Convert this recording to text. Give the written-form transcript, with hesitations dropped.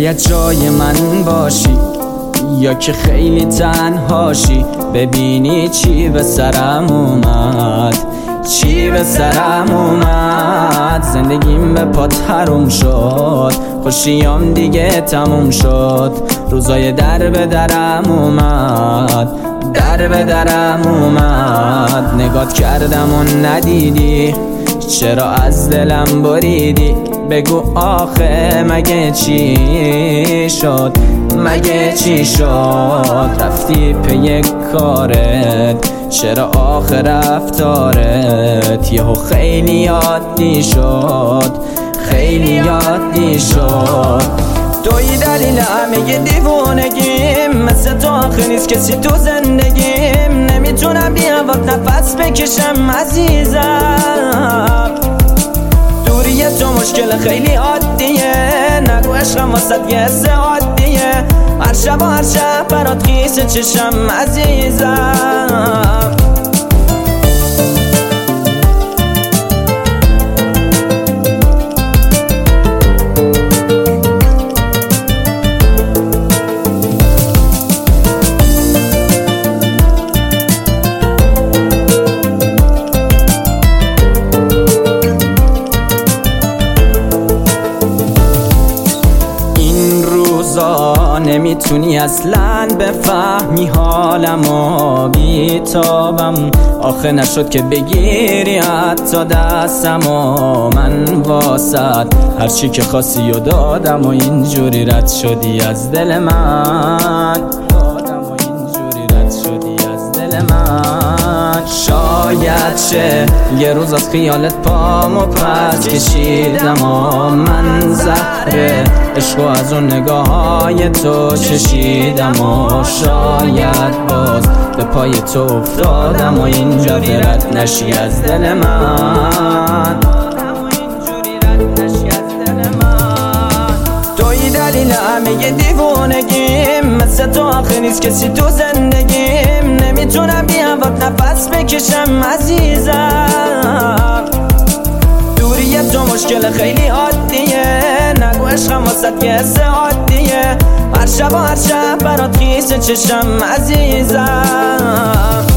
باید جای من باشی یا که خیلی تنهاشی، ببینی چی به سرم اومد، چی به سرم اومد. زندگیم به پات حروم شد، خوشیام دیگه تموم شد. روزای در به درم اومد، در به درم اومد. نگات کردم و ندیدی، چرا از دلم بریدی؟ بگو آخه مگه چی شد، مگه چی شد؟ رفتی پی کارت، چرا آخه رفتارت یهو خیلی عادی شد، خیلی عادی شد. توی دلیل همه دیوونگیم، مثل تو آخه نیست کسی تو زندگیم. نمیتونم بیاوات نفس بکشم عزیزم، دوری تو مشکل خیلی عادیه. نگو عشقم واسد یه حس عادیه، هر شب و هر شب برات خیس چشم عزیزم. نمیتونی اصلاً بفهمی حالمو، بیتابم آخه نشد که بگیری حتی دستمو. من واسد هرچی که خواستی و دادم و اینجوری رد شدی از دل من، دادم و اینجوری رد شدی از دل من. شاید شه یه روز از خیالت پامو پس کشیدم و من زهره عشقو از اون نگاه های تو چشیدم و شاید باز به پای تو افتادم و اینجا رد نشی از دل من، توی دلیل همه دیوونگیم. مثل تو آخه نیست کسی تو زندگیم. نمیتونم بیاوات نفس بکشم عزیزم، دوری تو مشکل خیلی عادیه. نگو عشقم واسد یه حس عادیه، هر شب و هر شب برات خیس چشم عزیزم.